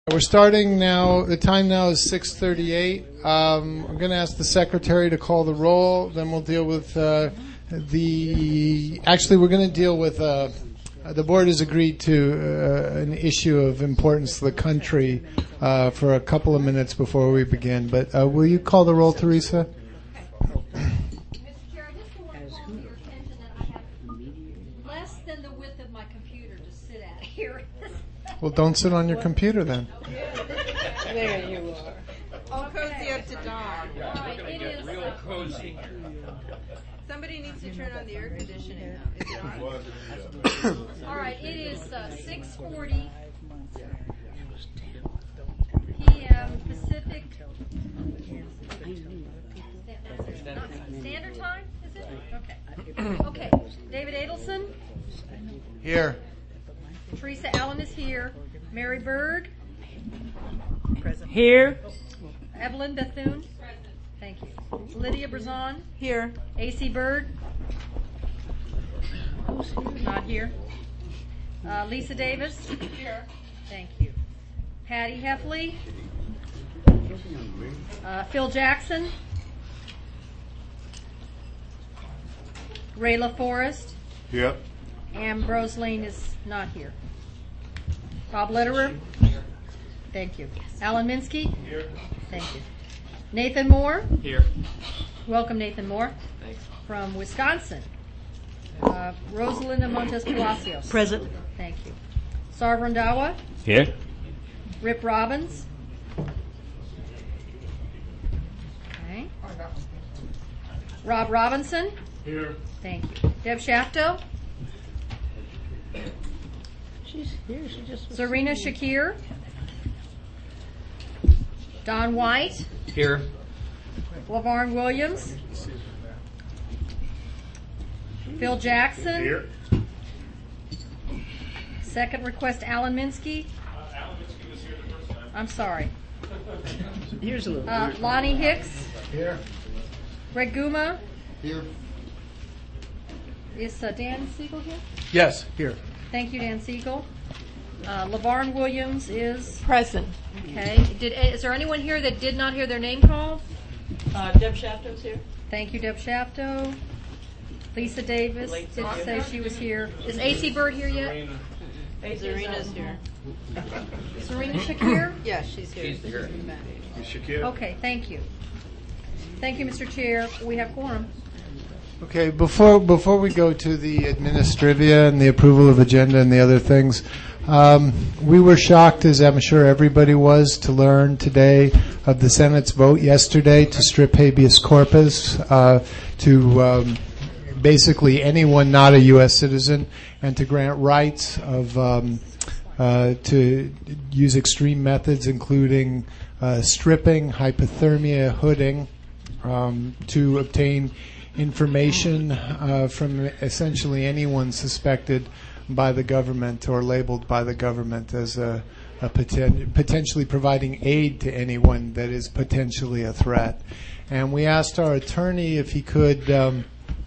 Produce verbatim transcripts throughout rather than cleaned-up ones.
We're starting now. The time now is six thirty-eight. Um, I'm going to ask the secretary to call the roll. Then we'll deal with uh, the. Actually, we're going to deal with. Uh, the board has agreed to uh, an issue of importance to the country uh, for a couple of minutes before we begin. But uh, will you call the roll, Teresa? Well, don't sit on your computer then. There you are. All cozy up to dawn. All right, it is real cozy. Somebody needs to turn on the air conditioning now. Is it on? all right. It is uh, six forty p.m. Pacific Standard Time. Is it? Okay. Okay. David Adelson. Here. Teresa Allen is here. Mary Berg. Present. Here. Evelyn Bethune. Present. Thank you. Lydia Brazon. Here. A C Bird. Not here. Uh, Lisa Davis. Here. Thank you. Patty Heffley. Uh, Phil Jackson. Ray LaForest. Yep. Ambrose Lane is not here. Bob Lederer? Thank you. Alan Minsky? Here. Thank you. Nathan Moore? Here. Welcome, Nathan Moore. Thanks. From Wisconsin. Uh, Rosalinda Montes Palacios. Present. Thank you. Sarv Randawa? Here. Rip Robbins? Okay. Rob Robinson? Here. Thank you. Deb Shafto? She's here. She just was Serena Shakir? Don White? Here. LaVarn Williams? Phil Jackson? Here. Second request, Alan Minsky? Uh, Alan Minsky was here the first time. I'm sorry. Here's a little. Uh, Lonnie Hicks? Here. Greg Guma? Here. Is uh, Dan Siegel here? Yes, here. Thank you, Dan Siegel. Uh, LaVarn Williams is present. okay. Did is there anyone here that did not hear their name called? Uh, Deb Shafto's here. Thank you, Deb Shafto. Lisa Davis Late did Sarah. say she was here. Is A C Bird here yet? Serena's here. Serena Shakir? Yeah, she's here. She's here. Shakir. Okay, thank you. Thank you, Mister Chair. We have quorum. Okay, before before we go to the administrivia and the approval of agenda and the other things, um, we were shocked, as I'm sure everybody was, to learn today of the Senate's vote yesterday to strip habeas corpus uh, to um, basically anyone not a U S citizen and to grant rights of um, uh, to use extreme methods, including uh, stripping, hypothermia, hooding, um, to obtain information uh, from essentially anyone suspected by the government or labeled by the government as a, a poten- potentially providing aid to anyone that is potentially a threat. And we asked our attorney if he could um,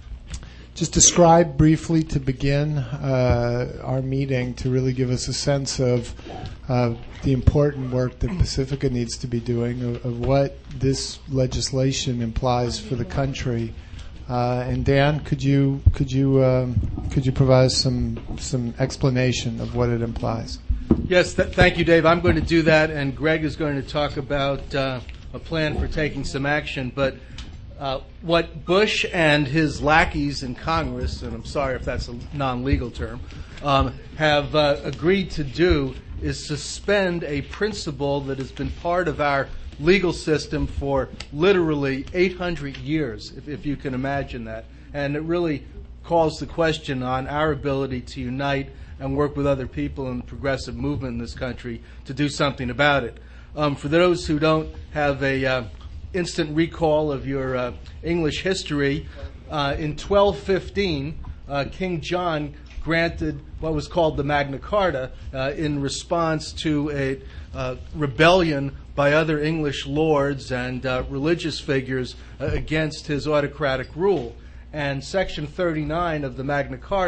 just describe briefly to begin uh, our meeting to really give us a sense of uh, the important work that Pacifica needs to be doing, of, of what this legislation implies for the country. Uh, and Dan, could you could you um, could you provide some some explanation of what it implies? Yes, th- thank you, Dave. I'm going to do that, and Greg is going to talk about uh, a plan for taking some action. But uh, what Bush and his lackeys in Congress, and I'm sorry if that's a non-legal term, um, have uh, agreed to do is suspend a principle that has been part of our legal system for literally eight hundred years, if, if you can imagine that. And it really calls the question on our ability to unite and work with other people in the progressive movement in this country to do something about it. Um, for those who don't have a uh, instant recall of your uh, English history, uh, in twelve fifteen, uh, King John granted what was called the Magna Carta uh, in response to a uh, rebellion by other English lords and uh, religious figures uh, against his autocratic rule. And Section thirty-nine of the Magna Carta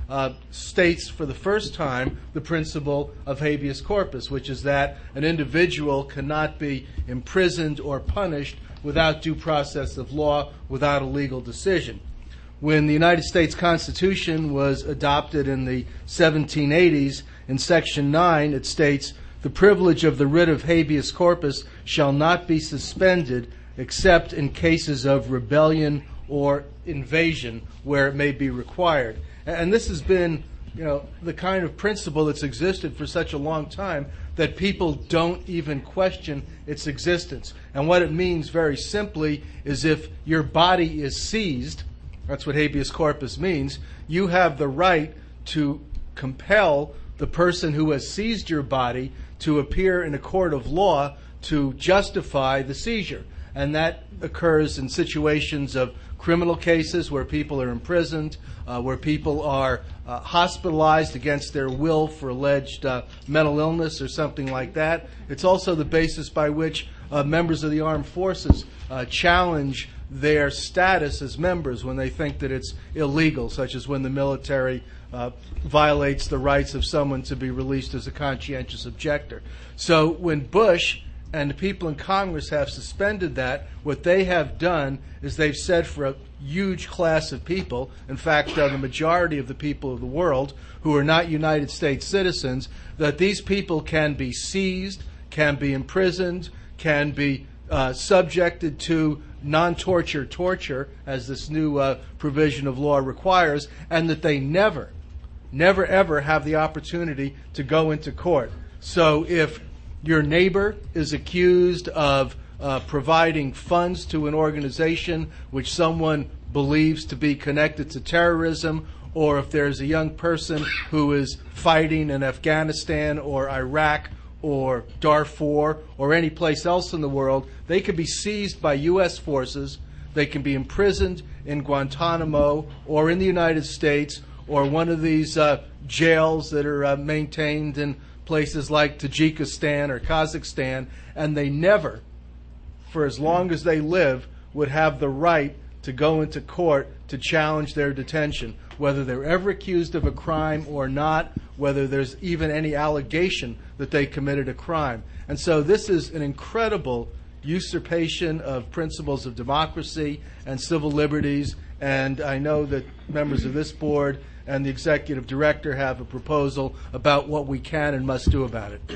uh, states for the first time the principle of habeas corpus, which is that an individual cannot be imprisoned or punished without due process of law, without a legal decision. When the United States Constitution was adopted in the seventeen eighties, in Section nine, it states, "The privilege of the writ of habeas corpus shall not be suspended except in cases of rebellion or invasion where it may be required." And this has been, you know, the kind of principle that's existed for such a long time that people don't even question its existence. And what it means very simply is if your body is seized, that's what habeas corpus means, you have the right to compel the person who has seized your body to appear in a court of law to justify the seizure. And that occurs in situations of criminal cases where people are imprisoned, uh, where people are uh, hospitalized against their will for alleged uh, mental illness or something like that. It's also the basis by which uh, members of the armed forces uh, challenge their status as members when they think that it's illegal, such as when the military uh, violates the rights of someone to be released as a conscientious objector. So when Bush and the people in Congress have suspended that, what they have done is they've said for a huge class of people, in fact, uh, the majority of the people of the world who are not United States citizens, that these people can be seized, can be imprisoned, can be uh, subjected to non-torture torture, as this new uh, provision of law requires, and that they never, never, ever have the opportunity to go into court. So if your neighbor is accused of uh, providing funds to an organization which someone believes to be connected to terrorism, or if there's a young person who is fighting in Afghanistan or Iraq or Darfur or any place else in the world, they can be seized by U S forces, they can be imprisoned in Guantanamo or in the United States or one of these uh, jails that are uh, maintained in places like Tajikistan or Kazakhstan, and they never, for as long as they live, would have the right to go into court to challenge their detention, whether they're ever accused of a crime or not, whether there's even any allegation that they committed a crime. And so this is an incredible usurpation of principles of democracy and civil liberties, and I know that members of this board and the executive director have a proposal about what we can and must do about it.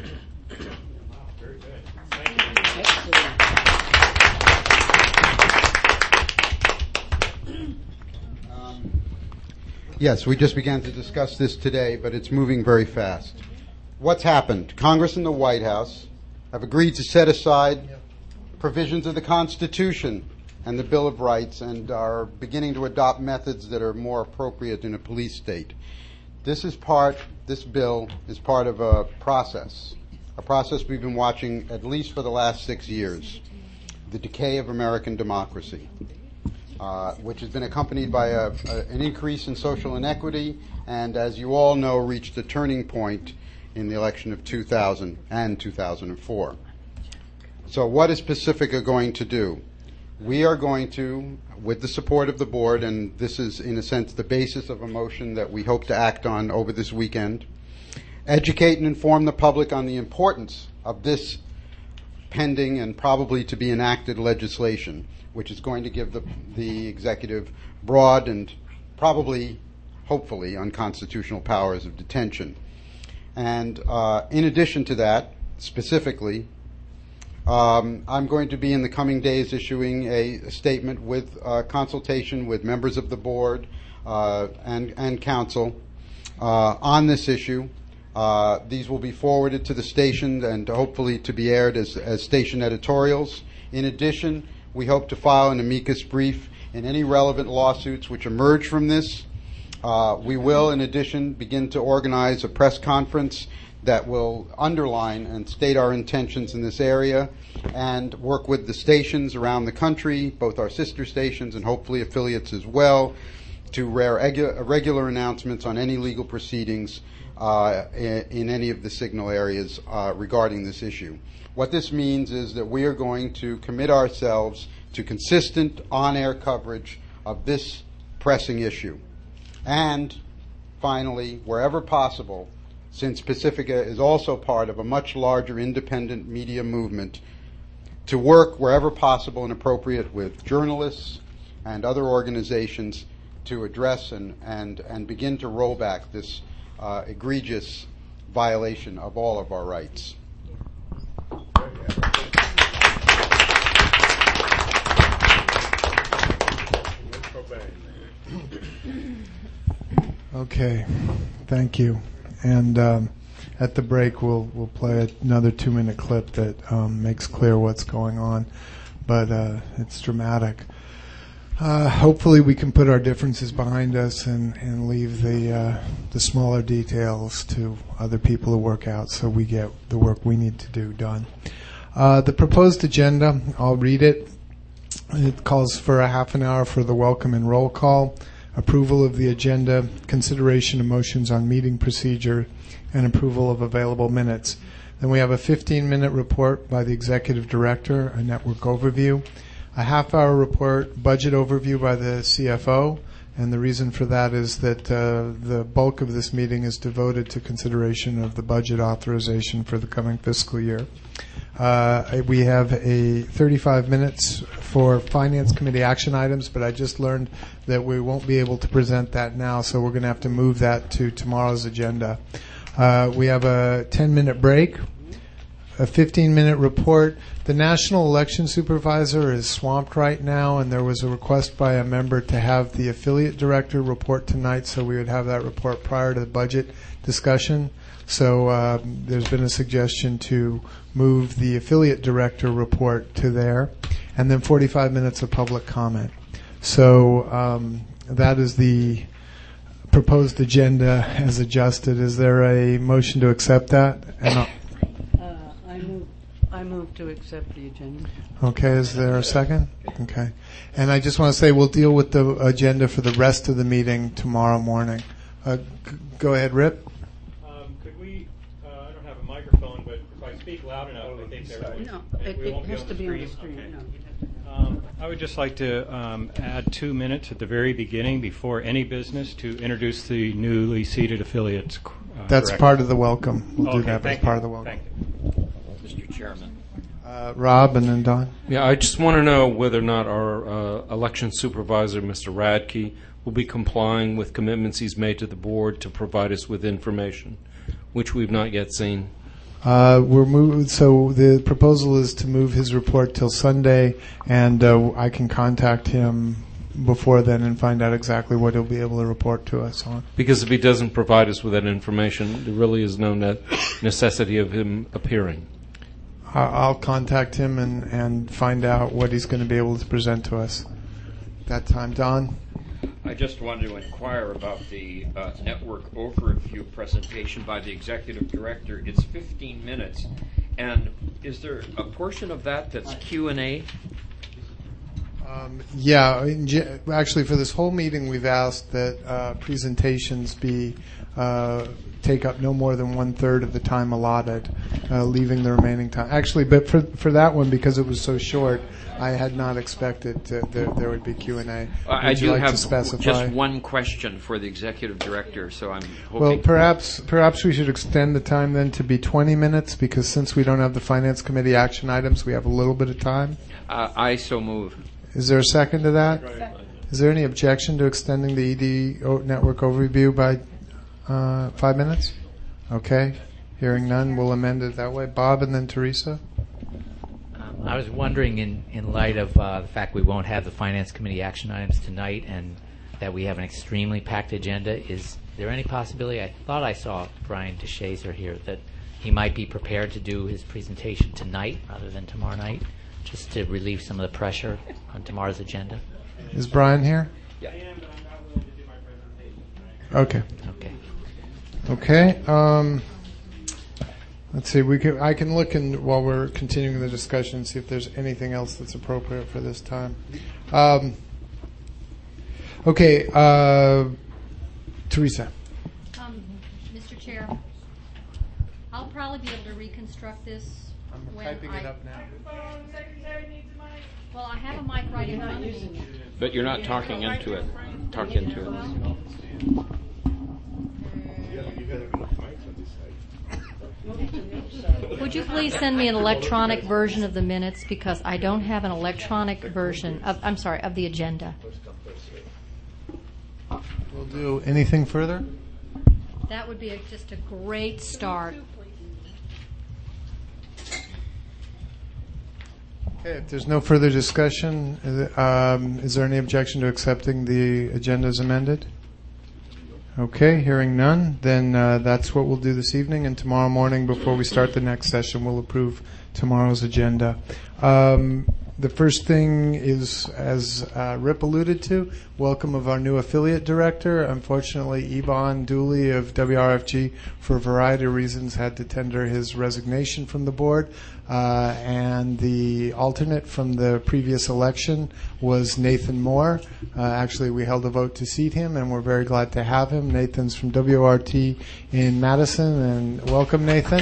Very good. Thank you. Um, yes, we just began to discuss this today, but it's moving very fast. What's happened? Congress and the White House have agreed to set aside provisions of the Constitution and the Bill of Rights and are beginning to adopt methods that are more appropriate in a police state. This is part, this bill is part of a process, a process we've been watching at least for the last six years, the decay of American democracy, uh, which has been accompanied by a, a, an increase in social inequity and, as you all know, reached a turning point in the election of two thousand and two thousand four. So what is Pacifica going to do? We are going to, with the support of the board, and this is in a sense the basis of a motion that we hope to act on over this weekend, educate and inform the public on the importance of this pending and probably to be enacted legislation, which is going to give the, the executive broad and probably, hopefully, unconstitutional powers of detention. And uh, in addition to that, specifically, Um, I'm going to be in the coming days issuing a statement with uh, consultation with members of the board uh, and, and council uh, on this issue. Uh, these will be forwarded to the station and hopefully to be aired as, as station editorials. In addition, we hope to file an amicus brief in any relevant lawsuits which emerge from this. Uh, we will, in addition, begin to organize a press conference that will underline and state our intentions in this area and work with the stations around the country, both our sister stations and hopefully affiliates as well, to rare regu- regular announcements on any legal proceedings uh, in, in any of the signal areas uh, regarding this issue. What this means is that we are going to commit ourselves to consistent on-air coverage of this pressing issue. And finally, wherever possible, since Pacifica is also part of a much larger independent media movement, to work wherever possible and appropriate with journalists and other organizations to address and, and, and begin to roll back this uh, egregious violation of all of our rights. Okay, thank you. And um, at the break, we'll we'll play another two-minute clip that um, makes clear what's going on, but uh, it's dramatic. Uh, hopefully, we can put our differences behind us and, and leave the uh, the smaller details to other people to work out, so we get the work we need to do done. Uh, the proposed agenda, I'll read it. It calls for a half an hour for the welcome and roll call, approval of the agenda, consideration of motions on meeting procedure, and approval of available minutes. Then we have a fifteen-minute report by the executive director, a network overview, a half-hour report, budget overview by the C F O, and the reason for that is that uh, the bulk of this meeting is devoted to consideration of the budget authorization for the coming fiscal year. Uh, we have a thirty-five minutes for Finance Committee action items, but I just learned that we won't be able to present that now, so we're going to have to move that to tomorrow's agenda. Uh, we have a ten-minute break, a fifteen-minute report. The National Election Supervisor is swamped right now, and there was a request by a member to have the affiliate director report tonight, so we would have that report prior to the budget discussion. So uh, there's been a suggestion to move the affiliate director report to there, and then forty-five minutes of public comment. So um, that is the proposed agenda as adjusted. Is there a motion to accept that? And uh, I move. I move to accept the agenda. Okay, is there a second? Okay. And I just want to say we'll deal with the agenda for the rest of the meeting tomorrow morning. Uh, g- go ahead, Rip. Um, could we, uh, I don't have a microphone, but if I speak loud enough, I think there will. No, it, it has to be on the screen. Okay. No. Um, I would just like to um, add two minutes at the very beginning before any business to introduce the newly seated affiliates. Uh, That's director. part of the welcome. We'll do Okay, that as thank part you. of the welcome. Thank you. Mister Chairman. Uh, Rob and then Don. Yeah, I just want to know whether or not our uh, election supervisor, Mister Radke, will be complying with commitments he's made to the board to provide us with information, which we've not yet seen. Uh, we're moved, so the proposal is to move his report till Sunday, and uh, I can contact him before then and find out exactly what he'll be able to report to us on. Because if he doesn't provide us with that information, there really is no ne- necessity of him appearing. I'll contact him and, and find out what he's going to be able to present to us. That time, Don? I just wanted to inquire about the uh, network overview presentation by the executive director. It's fifteen minutes. And is there a portion of that that's Q and A? Um, yeah, in ge- actually for this whole meeting we've asked that uh, presentations be uh, take up no more than one third of the time allotted, uh, leaving the remaining time. Actually, but for for that one, because it was so short, I had not expected to, there, there would be Q and A. Uh, I Would you do like have to specify? just one question for the executive director, so I'm hoping. Well, perhaps perhaps we should extend the time then to be twenty minutes, because since we don't have the Finance Committee action items, we have a little bit of time. Uh, I so move. Is there a second to that? Second. Is there any objection to extending the E D o- network overview by uh, five minutes? Okay. Hearing none, we'll amend it that way. Bob and then Teresa. Um, I was wondering, in, in light of uh, the fact we won't have the Finance Committee action items tonight and that we have an extremely packed agenda, is there any possibility, I thought I saw Brian DeShazer here, that he might be prepared to do his presentation tonight rather than tomorrow night, just to relieve some of the pressure on tomorrow's agenda? Is Brian here? Yeah. I am, but I'm not willing to do my presentation. Okay. Okay. Okay. Um, let's see. We can. I can look in while we're continuing the discussion and see if there's anything else that's appropriate for this time. Um, okay. Uh, Teresa. Um, Mister Chair, I'll probably be able to reconstruct this I'm when typing I, it up now. Well, I have a mic right in front of me. But you're not talking into it. Talk into it. Would you please send me an electronic version of the minutes, because I don't have an electronic version of, I'm sorry, of the agenda. We'll do anything further? That would be a, just a great start. Okay, if there's no further discussion, um, is there any objection to accepting the agenda as amended? Okay, hearing none, then uh, that's what we'll do this evening, and tomorrow morning before we start the next session, we'll approve tomorrow's agenda. Um, the first thing is, as uh, Rip alluded to, welcome of our new affiliate director. Unfortunately, Ivan Dooley of W R F G, for a variety of reasons, had to tender his resignation from the board. Uh, and the alternate from the previous election was Nathan Moore. Uh, actually, we held a vote to seat him, and we're very glad to have him. Nathan's from W R T in Madison, and welcome, Nathan.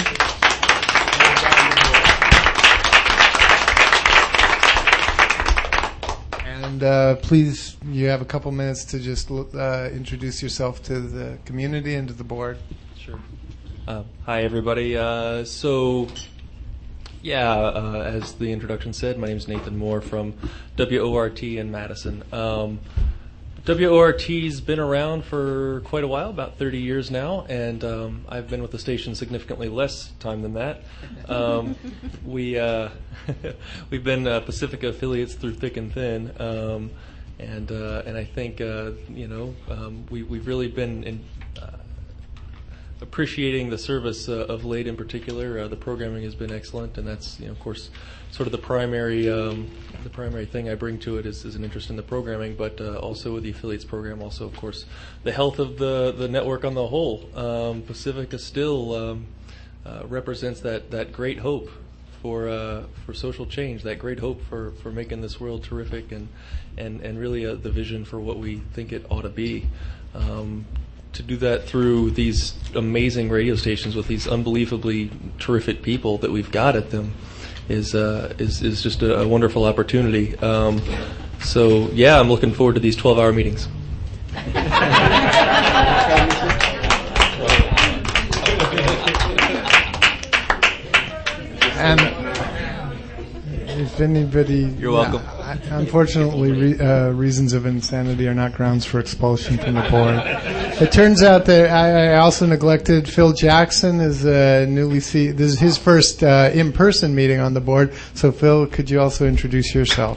And uh, please, you have a couple minutes to just uh, introduce yourself to the community and to the board. Sure. Uh, hi, everybody. Uh, so... Yeah, uh, as the introduction said, my name is Nathan Moore from W O R T in Madison. Um, W O R T's been around for quite a while, about thirty years now, and um, I've been with the station significantly less time than that. Um, we, uh, we've been uh, Pacifica affiliates through thick and thin, um, and uh, and I think, uh, you know, um, we, we've really been in, uh, appreciating the service uh, of late in particular. Uh, the programming has been excellent, and that's, you know, of course, sort of the primary um, the primary thing I bring to it is, is an interest in the programming, but uh, also with the affiliates program, also, of course, the health of the, the network on the whole. Um, Pacifica still um, uh, represents that, that great hope for uh, for social change, that great hope for, for making this world terrific, and and, and really uh, the vision for what we think it ought to be. Um, to do that through these amazing radio stations with these unbelievably terrific people that we've got at them is uh, is, is just a, a wonderful opportunity. Um, so, yeah, I'm looking forward to these twelve-hour meetings. And if anybody... You're welcome. Uh, unfortunately, re, uh, reasons of insanity are not grounds for expulsion from the board. It turns out that I, I also neglected Phil Jackson is a newly seated. This is his first uh, in-person meeting on the board. So, Phil, could you also introduce yourself?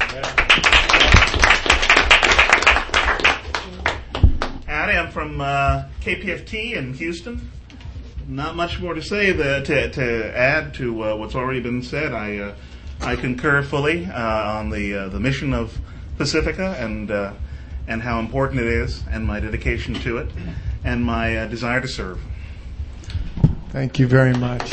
Howdy, I'm from uh, K P F T in Houston. Not much more to say the, to, to add to uh, what's already been said. I uh, I concur fully uh, on the uh, the mission of Pacifica and. Uh, and how important it is, and my dedication to it, and my uh, desire to serve. Thank you very much.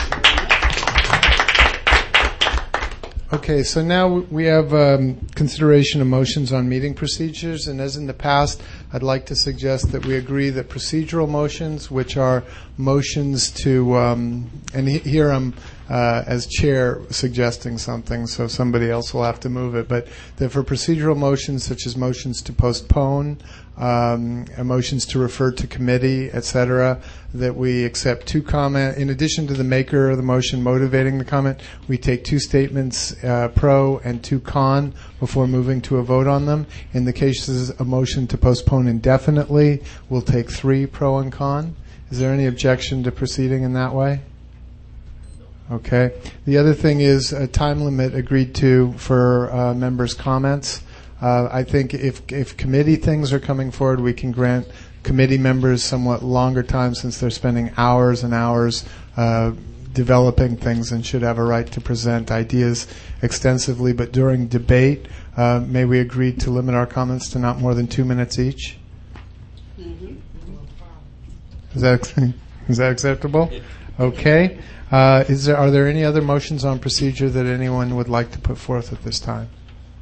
Okay, so now we have um, consideration of motions on meeting procedures, and as in the past, I'd like to suggest that we agree that procedural motions, which are motions to, um, and he, here I'm uh, as chair suggesting something, so somebody else will have to move it, but that for procedural motions such as motions to postpone, um, and motions to refer to committee, et cetera, that we accept two comment. In addition to the maker of the motion motivating the comment, we take two statements uh, pro and two con before moving to a vote on them. In the cases of motion to postpone indefinitely, we'll take three pro and con. Is there any objection to proceeding in that way? Okay. The other thing is a time limit agreed to for uh, members' comments. Uh, I think if if committee things are coming forward, we can grant committee members somewhat longer time since they're spending hours and hours uh, developing things and should have a right to present ideas extensively. But during debate, uh, may we agree to limit our comments to not more than two minutes each? Mm-hmm. Is that is that acceptable? Okay. Uh, is there are there any other motions on procedure that anyone would like to put forth at this time?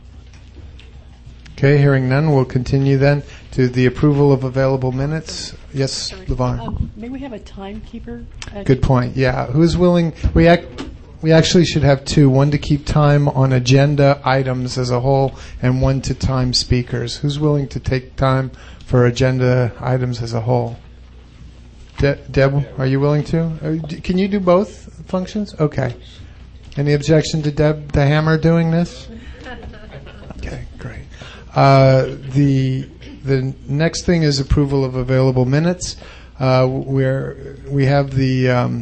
Okay, hearing none, we'll continue then to the approval of available minutes. Yes, LeVar. Um, may we have a timekeeper? Uh, Good point. Yeah, who's willing? We ac- we actually should have two: one to keep time on agenda items as a whole, and one to time speakers. Who's willing to take time for agenda items as a whole? De- Deb, are you willing to? Uh, d- Can you do both functions? Okay. Any objection to Deb the Hammer doing this? Okay, great. Uh, the the next thing is approval of available minutes. Uh, where we have the um,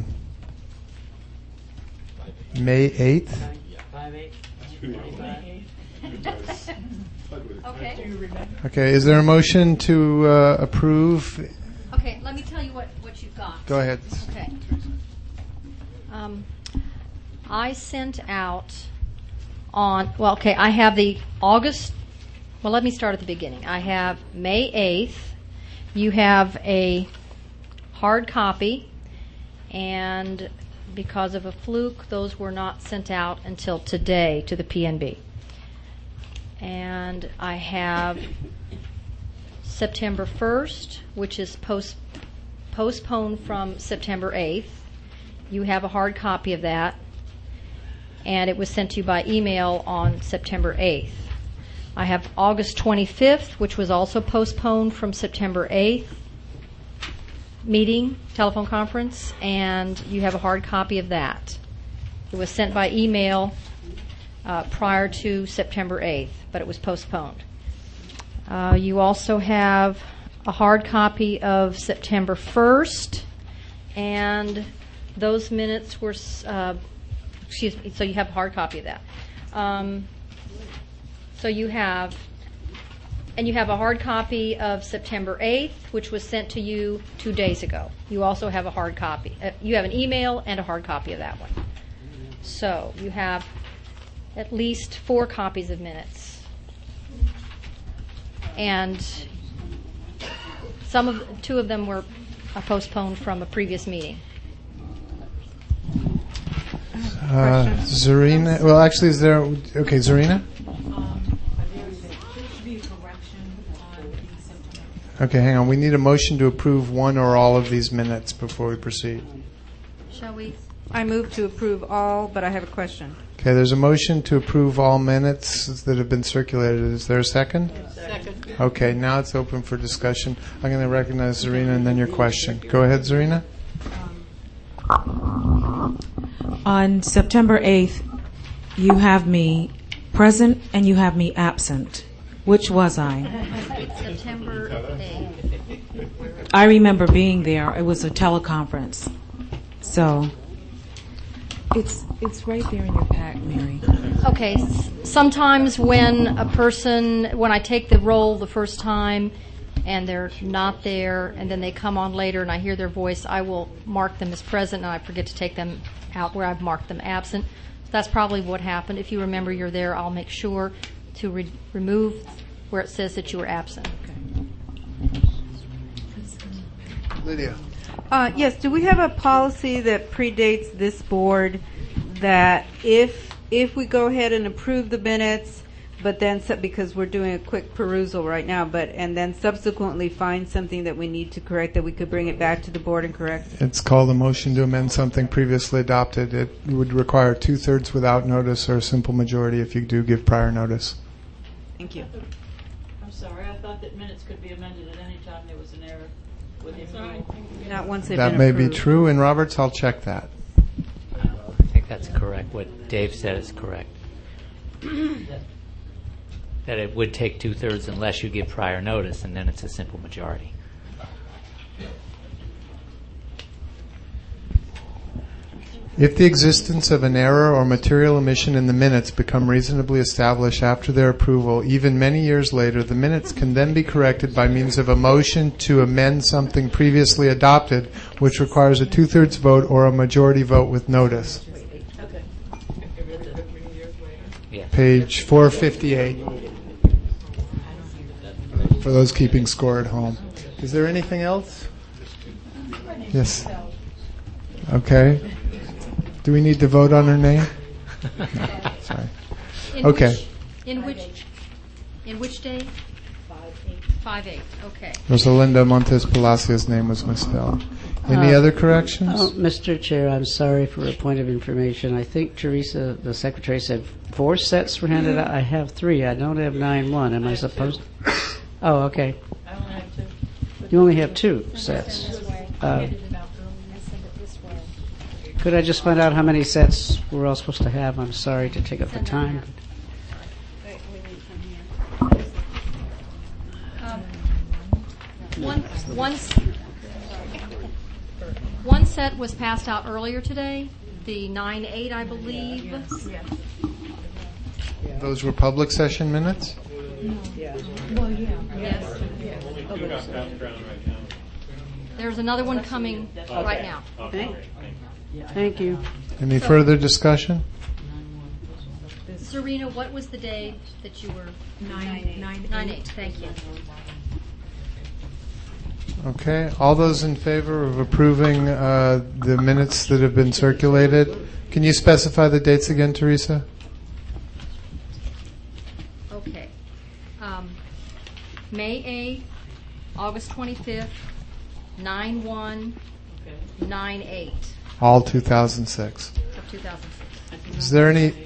May eighth. Okay. Okay, is there a motion to uh, approve? Okay, let me tell you what, what you've got. Go ahead. Okay. Um, I sent out on, well, okay, I have the August, well, let me start at the beginning. I have May eighth. You have a hard copy, and because of a fluke, those were not sent out until today to the P N B. And I have September first, which is post, postponed from September eighth. You have a hard copy of that, and it was sent to you by email on September eighth. I have August twenty-fifth, which was also postponed from September eighth meeting, telephone conference, and you have a hard copy of that. It was sent by email uh, prior to September eighth, but it was postponed. Uh, you also have a hard copy of September first, and those minutes were, uh, excuse me, so you have a hard copy of that. Um, so you have, and you have a hard copy of September eighth, which was sent to you two days ago. You also have a hard copy. Uh, you have an email and a hard copy of that one. So you have at least four copies of minutes. And some of, two of them were uh, postponed from a previous meeting. Uh, Zarina, well, actually, is there, okay, Zarina? Okay, hang on. We need a motion to approve one or all of these minutes before we proceed. Shall we? I move to approve all, but I have a question. Okay, there's a motion to approve all minutes that have been circulated. Is there a second? Second. Okay, now it's open for discussion. I'm going to recognize Zarina and then your question. Go ahead, Zarina. On September eighth, you have me present and you have me absent. Which was I? September eighth. I remember being there. It was a teleconference. So it's it's right there in your pack, Mary. Okay. s- Sometimes when a person, when I take the roll the first time and they're not there and then they come on later and I hear their voice, I will mark them as present and I forget to take them out where I've marked them absent. That's probably what happened. If you remember you're there, I'll make sure to re- remove where it says that you were absent. Lydia. Uh, yes, do we have a policy that predates this board that if if we go ahead and approve the minutes, but then sub- because we're doing a quick perusal right now, but and then subsequently find something that we need to correct, that we could bring it back to the board and correct? It's called a motion to amend something previously adopted. It would require two-thirds without notice or a simple majority if you do give prior notice. Thank you. I'm sorry, I thought that minutes could be amended at any time there was an error with the approval. Not once they've That been may approved. be true. In Roberts, I'll check that. I think that's correct. What Dave said is correct. That it would take two-thirds unless you give prior notice, and then it's a simple majority. If the existence of an error or material omission in the minutes become reasonably established after their approval, even many years later, the minutes can then be corrected by means of a motion to amend something previously adopted, which requires a two-thirds vote or a majority vote with notice. Yeah. Page four fifty-eight. For those keeping score at home. Is there anything else? Yes. Okay. Do we need to vote on her name? No. Sorry. In Okay. Which, in which, in which day? Five eight. Okay. Rosalinda Montes Palacios' name was misspelled. Any Uh, other corrections? Oh, Mister Chair, I'm sorry for a point of information. I think Teresa, the secretary, said four sets were handed out. I have three. I don't have nine one. Am I supposed? Oh, okay. I only have two. You only have two sets. Uh, Could I just find out how many sets we're all supposed to have? I'm sorry to take up the time. Um, one, one, one set was passed out earlier today, the nine eight, I believe. Those were public session minutes? Yes. There's another one coming right now. Thank, thank you. Any further discussion? Serena, what was the day that you were? Nine, nine, Nine eight, thank you. Okay, all those in favor of approving uh, the minutes that have been circulated? Can you specify the dates again, Teresa? Okay. Um, May eighth, August twenty-fifth, nine one, nine eight All two thousand six. of two thousand six. Is there any?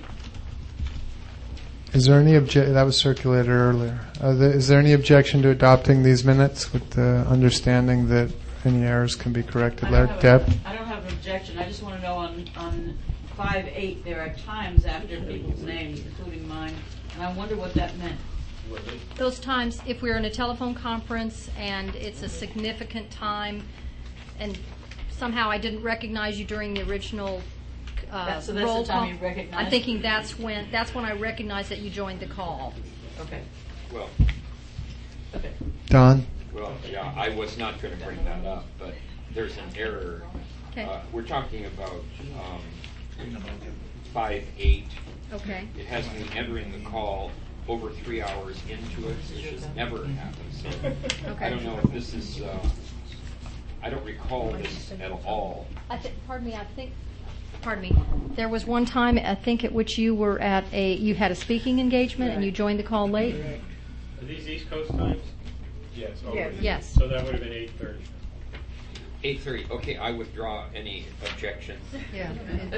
Is there any obje- that was circulated earlier? Uh, th- is there any objection to adopting these minutes with the understanding that any errors can be corrected? I don't, Larry, have Deb? a, I don't have an objection. I just want to know on on five eight there are times after people's names, including mine, and I wonder what that meant. Those times, if we're in a telephone conference and it's a significant time, and somehow I didn't recognize you during the original uh, That- so that's roll the time call, you recognized? I'm thinking that's when that's when I recognized that you joined the call. Okay. Well, Okay. Don? well, yeah, I was not going to bring that up, but there's an error. Okay. Uh, we're talking about um, five eight. Okay. It has me entering the call over three hours into it, which has never happened. So Okay. I don't know if this is. Uh, I don't recall this at all. I th- pardon me. I think. Pardon me. There was one time I think at which you were at a you had a speaking engagement and you joined the call late. Are these East Coast times? Yes. Yes. Yes. So that would have been eight thirty. eight thirty. Okay, I withdraw any objection. Yeah.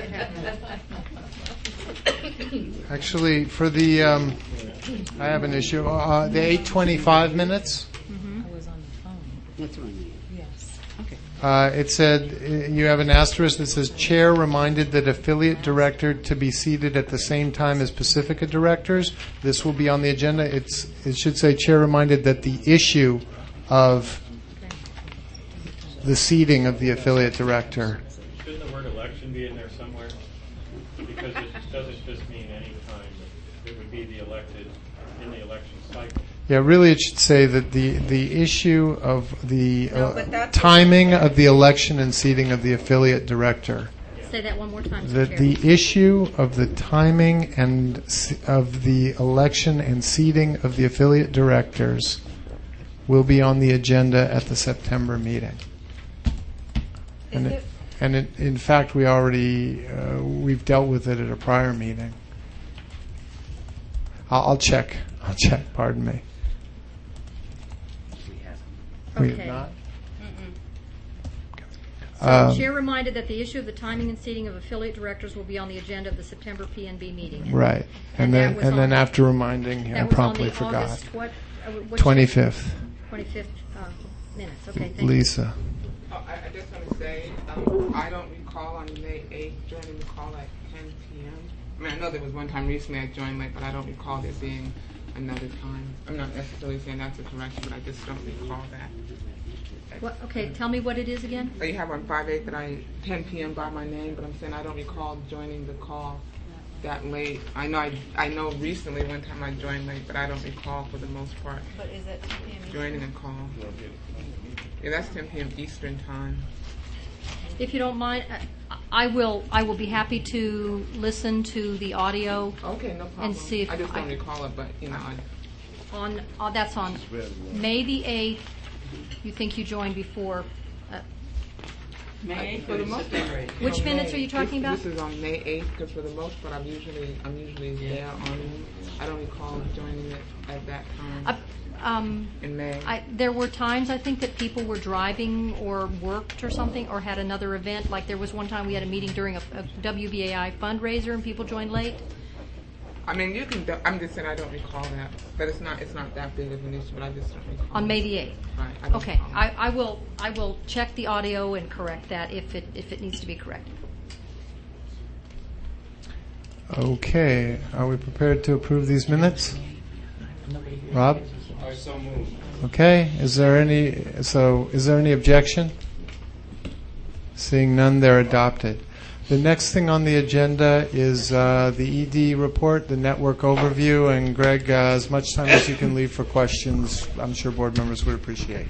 Actually, for the, um, I have an issue. Uh, the eight twenty-five minutes. That's what I mean. Yes. Okay. Uh, it said, uh, you have an asterisk that says, Chair reminded that affiliate director to be seated at the same time as Pacifica directors. This will be on the agenda. It's, it should say, Chair reminded that the issue of the seating of the affiliate director. Shouldn't the word election be in there somewhere? Because it doesn't just mean any time. It would be the elected in the election cycle. Yeah, really it should say that the, the issue of the No, uh, but that's- timing of the election and seating of the affiliate director. Say that one more time, Mister That Chair. the issue of the timing and s- of the election and seating of the affiliate directors will be on the agenda at the September meeting. And, it, and it, in fact, we already uh, we've dealt with it at a prior meeting. I'll, I'll check. I'll check. Pardon me. We have Okay. not. So Um, Chair reminded that the issue of the timing and seating of affiliate directors will be on the agenda of the September P N B meeting. And- Right, and, that then was and then on- after reminding, that I was promptly on the forgot. August, what, uh, what- Twenty-fifth, twenty-fifth uh, minutes. Okay, thank you. Lisa. Oh, I, I just want to say, um, I don't recall on May eighth joining the call at ten p.m. I mean, I know there was one time recently I joined late, but I don't recall there being another time. I'm not necessarily saying that's a correction, but I just don't recall that. What, okay, tell me what it is again. So you have on five eight that I ten p.m. by my name, but I'm saying I don't recall joining the call that late. I know I, I know recently one time I joined late, but I don't recall for the most part. But is that ten p.m. joining a call? Yeah, that's ten p.m. Eastern time. If you don't mind, uh, I will. I will be happy to listen to the audio. Okay, no problem. And see if I just don't I- recall it, but you know, I, On uh, that's on May the eighth. You think you joined before? Uh, May eighth for the most part. Which For minutes May- are you talking this, about? This is on May eighth because for the most part I'm usually I'm usually there on. I don't recall joining it at that time. Uh, um, In May. I, there were times I think that people were driving or worked or something or had another event. Like there was one time we had a meeting during a, a W B A I fundraiser and people joined late. I mean, you can. I'm just saying I don't recall that, but it's not. It's not that big of an issue. But I just don't recall. On May the eighth. Right. I don't Okay, recall. I, I will I will check the audio and correct that if it if it needs to be corrected. Okay, are we prepared to approve these minutes? Rob? I so move. Okay, is there any, so is there any objection? Seeing none, they're adopted. The next thing on the agenda is uh, the E D report, the network overview, and Greg, uh, as much time as you can leave for questions, I'm sure board members would appreciate.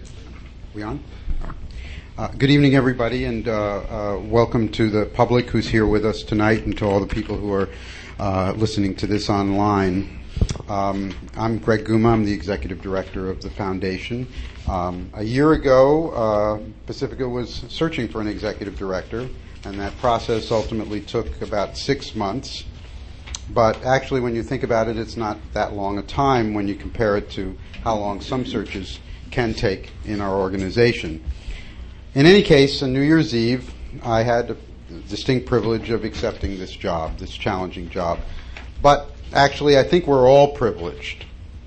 We on? Uh, good evening, everybody, and uh, uh, welcome to the public who's here with us tonight and to all the people who are uh, listening to this online. Um, I'm Greg Guma. I'm the executive director of the foundation. Um, a year ago, uh, Pacifica was searching for an executive director, and that process ultimately took about six months. But actually, when you think about it, it's not that long a time when you compare it to how long some searches can take in our organization. In any case, on New Year's Eve, I had the distinct privilege of accepting this job, this challenging job. But actually, I think we're all privileged.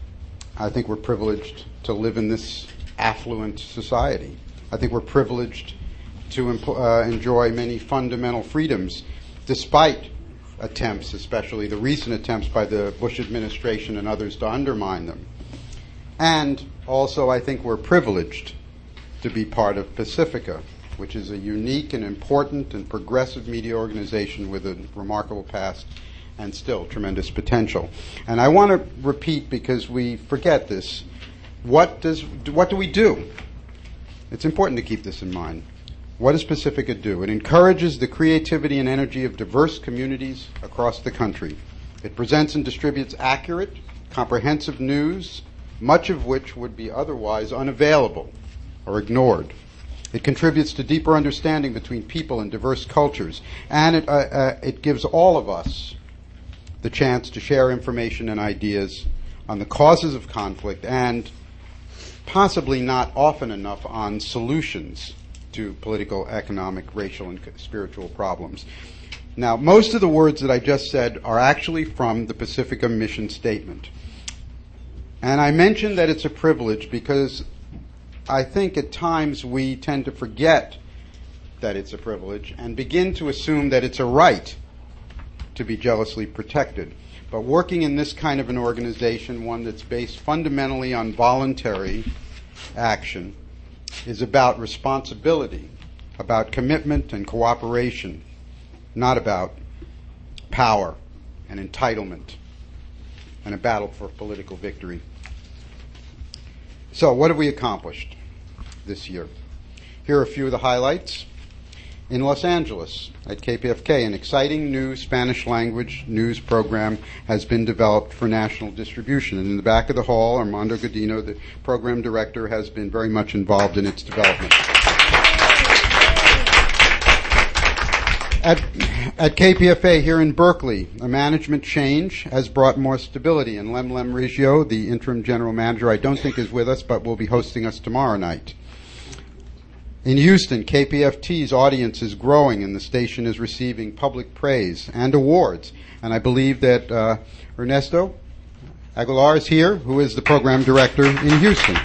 I think we're privileged to live in this affluent society. I think we're privileged to empl- uh, enjoy many fundamental freedoms, despite attempts, especially the recent attempts by the Bush administration and others to undermine them. And also, I think we're privileged to be part of Pacifica, which is a unique and important and progressive media organization with a remarkable past and still tremendous potential. And I want to repeat, because we forget this, what does what do we do? It's important to keep this in mind. What does Pacifica do? It encourages the creativity and energy of diverse communities across the country. It presents and distributes accurate, comprehensive news, much of which would be otherwise unavailable or ignored. It contributes to deeper understanding between people and diverse cultures, and it, uh, uh, it gives all of us the chance to share information and ideas on the causes of conflict and possibly not often enough on solutions to political, economic, racial, and spiritual problems. Now, most of the words that I just said are actually from the Pacifica mission statement. And I mentioned that it's a privilege because I think at times we tend to forget that it's a privilege and begin to assume that it's a right to be jealously protected. But working in this kind of an organization, one that's based fundamentally on voluntary action, is about responsibility, about commitment and cooperation, not about power and entitlement and a battle for political victory. So what have we accomplished this year? Here are a few of the highlights. In Los Angeles, at K P F K, an exciting new Spanish language news program has been developed for national distribution. And in the back of the hall, Armando Godino, the program director, has been very much involved in its development. At, at K P F A here in Berkeley, a management change has brought more stability. And Lem Lem Riggio, the interim general manager, I don't think is with us, but will be hosting us tomorrow night. In Houston, K P F T's audience is growing and the station is receiving public praise and awards. And I believe that uh, Ernesto Aguilar is here, who is the program director in Houston.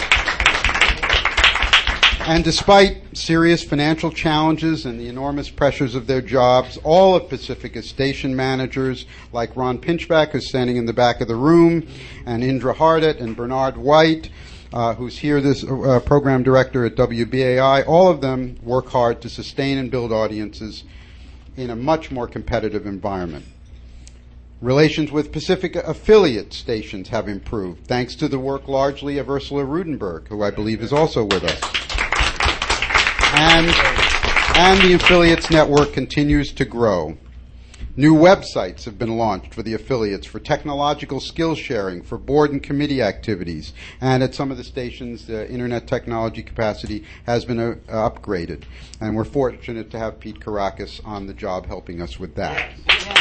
And despite serious financial challenges and the enormous pressures of their jobs, all of Pacifica's station managers, like Ron Pinchback, who's standing in the back of the room, and Indra Hardet and Bernard White, uh, who's here, this uh, program director at W B A I, all of them work hard to sustain and build audiences in a much more competitive environment. Relations with Pacifica affiliate stations have improved, thanks to the work largely of Ursula Rudenberg, who I believe is also with us. And, and the affiliates network continues to grow. New websites have been launched for the affiliates for technological skill sharing, for board and committee activities, and at some of the stations, the internet technology capacity has been uh, upgraded. And we're fortunate to have Pete Caracas on the job helping us with that.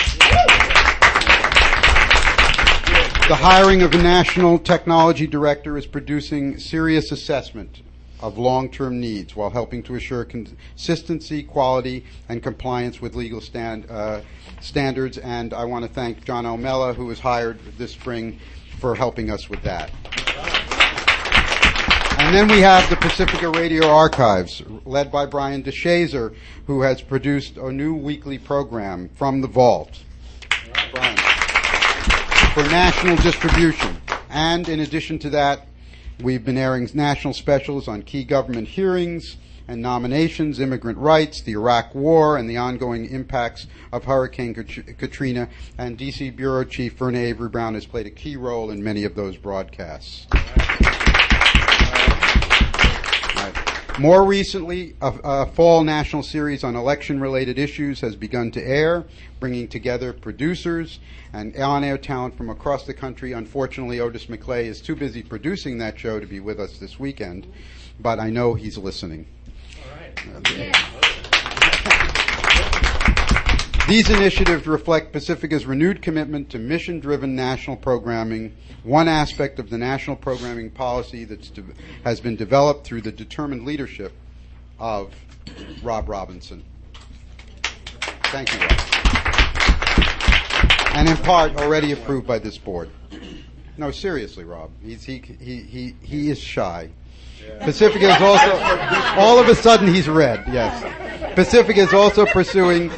The hiring of a national technology director is producing serious assessment of long-term needs while helping to assure consistency, quality, and compliance with legal stand, uh, standards. And I want to thank John Almella, who was hired this spring, for helping us with that. And then we have the Pacifica Radio Archives, led by Brian DeShazer, who has produced a new weekly program, From the Vault. for national distribution. And in addition to that, we've been airing national specials on key government hearings and nominations, immigrant rights, the Iraq War, and the ongoing impacts of Hurricane Katrina. And D C Bureau Chief Verna Avery Brown has played a key role in many of those broadcasts. More recently, a, a fall national series on election-related issues has begun to air, bringing together producers and on-air talent from across the country. Unfortunately, Otis McClay is too busy producing that show to be with us this weekend, but I know he's listening. All right. Okay. These initiatives reflect Pacifica's renewed commitment to mission-driven national programming, one aspect of the national programming policy that de- has been developed through the determined leadership of Rob Robinson. Thank you, Rob. And in part, already approved by this board. No, seriously, Rob. He's, he, he, he, he is shy. Yeah. Pacifica is also, all of a sudden he's red, yes. Pacifica is also pursuing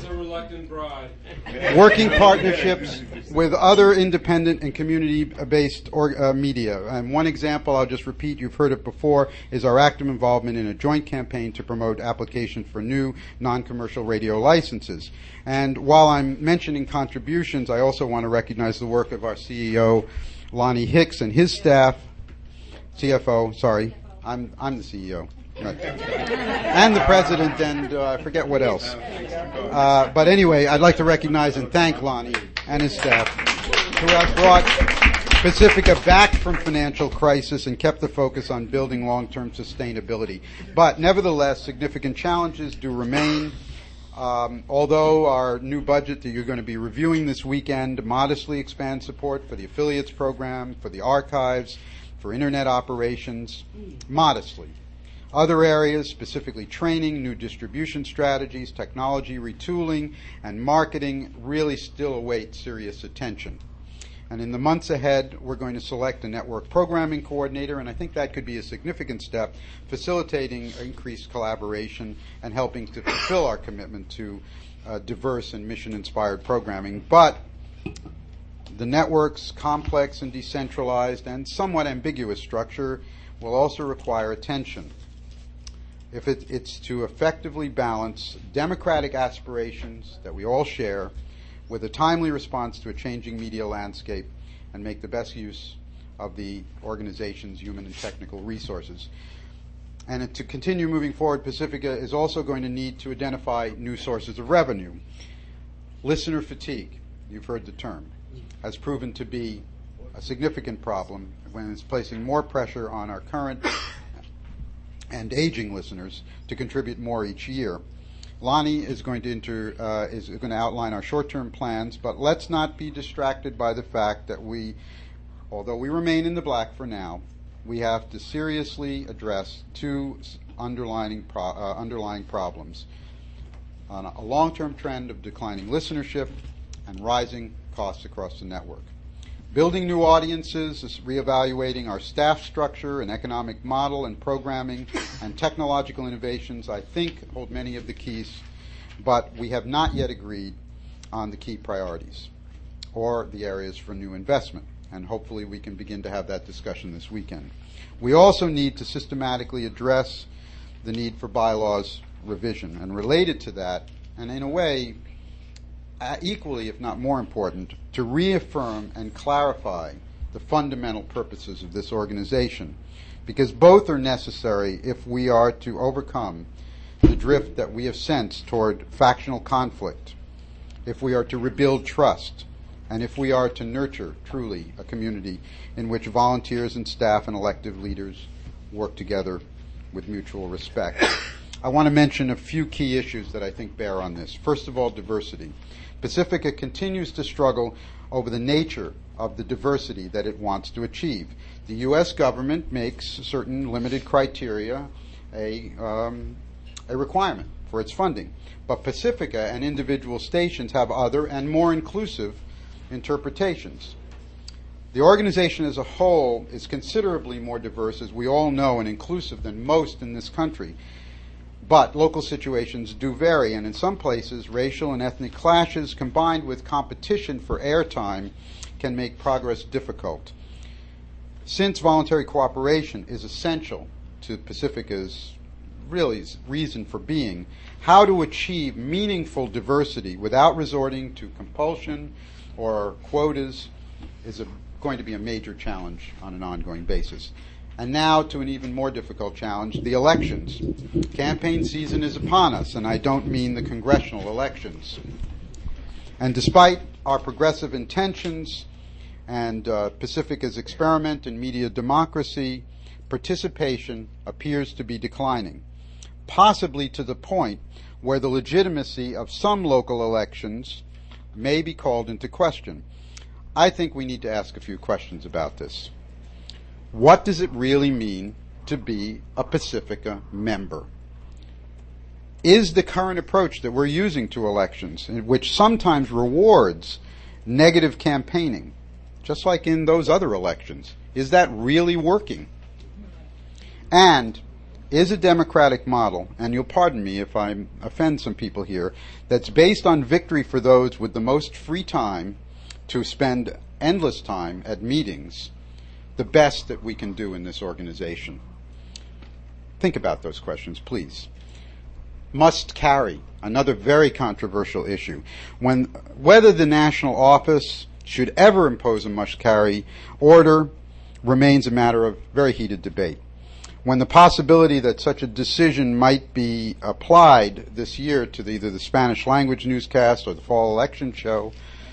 working partnerships with other independent and community-based or, uh, media. And one example, I'll just repeat, you've heard it before, is our active involvement in a joint campaign to promote applications for new non-commercial radio licenses. And while I'm mentioning contributions, I also want to recognize the work of our C E O, Lonnie Hicks, and his staff, C F O, sorry, I'm, I'm the C E O. Right. And the president, and uh, I forget what else. Uh, but anyway, I'd like to recognize and thank Lonnie and his staff who have brought Pacifica back from financial crisis and kept the focus on building long-term sustainability. But nevertheless, significant challenges do remain. Um, although our new budget that you're going to be reviewing this weekend modestly expands support for the affiliates program, for the archives, for internet operations, modestly. Other areas, specifically training, new distribution strategies, technology retooling, and marketing, really still await serious attention. And in the months ahead, we're going to select a network programming coordinator, and I think that could be a significant step, facilitating increased collaboration and helping to fulfill our commitment to uh, diverse and mission-inspired programming. But the network's complex and decentralized and somewhat ambiguous structure will also require attention if it, it's to effectively balance democratic aspirations that we all share with a timely response to a changing media landscape and make the best use of the organization's human and technical resources. And it, to continue moving forward, Pacifica is also going to need to identify new sources of revenue. Listener fatigue, you've heard the term, has proven to be a significant problem when it's placing more pressure on our current and aging listeners to contribute more each year. Lonnie is going to inter, uh, is going to outline our short-term plans, but let's not be distracted by the fact that we, although we remain in the black for now, we have to seriously address two underlying pro, uh, underlying problems: on a long-term trend of declining listenership and rising costs across the network. Building new audiences is reevaluating our staff structure and economic model and programming and technological innovations, I think, hold many of the keys, but we have not yet agreed on the key priorities or the areas for new investment, and hopefully we can begin to have that discussion this weekend. We also need to systematically address the need for bylaws revision, and related to that, and in a way, Uh, equally, if not more important, to reaffirm and clarify the fundamental purposes of this organization, because both are necessary if we are to overcome the drift that we have sensed toward factional conflict, if we are to rebuild trust, and if we are to nurture truly a community in which volunteers and staff and elected leaders work together with mutual respect. I want to mention a few key issues that I think bear on this. First of all, diversity. Pacifica continues to struggle over the nature of the diversity that it wants to achieve. The U S government makes certain limited criteria a, um, a requirement for its funding, but Pacifica and individual stations have other and more inclusive interpretations. The organization as a whole is considerably more diverse, as we all know, and inclusive than most in this country. But local situations do vary, and in some places, racial and ethnic clashes combined with competition for airtime can make progress difficult. Since voluntary cooperation is essential to Pacifica's really reason for being, how to achieve meaningful diversity without resorting to compulsion or quotas is a, going to be a major challenge on an ongoing basis. And now to an even more difficult challenge, the elections. Campaign season is upon us, and I don't mean the congressional elections. And despite our progressive intentions and uh, Pacifica's experiment in media democracy, participation appears to be declining, possibly to the point where the legitimacy of some local elections may be called into question. I think we need to ask a few questions about this. What does it really mean to be a Pacifica member? Is the current approach that we're using to elections, which sometimes rewards negative campaigning, just like in those other elections, is that really working? And is a democratic model, and you'll pardon me if I offend some people here, that's based on victory for those with the most free time to spend endless time at meetings, the best that we can do in this organization? Think about those questions, please. Must carry, another very controversial issue. When whether the national office should ever impose a must carry order remains a matter of very heated debate. When the possibility that such a decision might be applied this year to the, either the Spanish language newscast or the fall election show,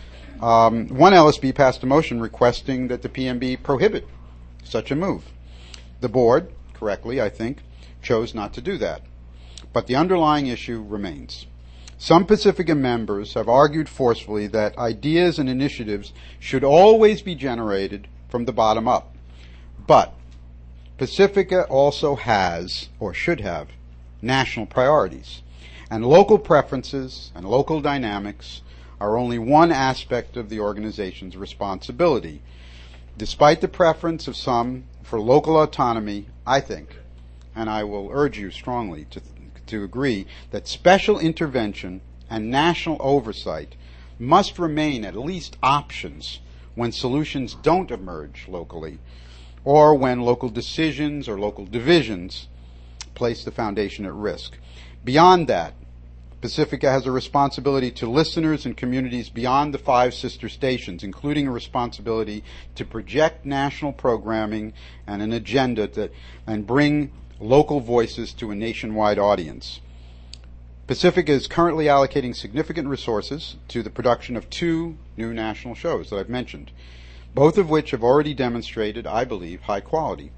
um, one L S B passed a motion requesting that the P M B prohibit such a move. The board, correctly, I think, chose not to do that. But the underlying issue remains. Some Pacifica members have argued forcefully that ideas and initiatives should always be generated from the bottom up. But Pacifica also has, or should have, national priorities. And local preferences and local dynamics are only one aspect of the organization's responsibility. Despite the preference of some for local autonomy, I think, and I will urge you strongly to, to agree, that special intervention and national oversight must remain at least options when solutions don't emerge locally, or when local decisions or local divisions place the foundation at risk. Beyond that, Pacifica has a responsibility to listeners and communities beyond the five sister stations, including a responsibility to project national programming and an agenda that, and bring local voices to a nationwide audience. Pacifica is currently allocating significant resources to the production of two new national shows that I've mentioned, both of which have already demonstrated, I believe, high quality.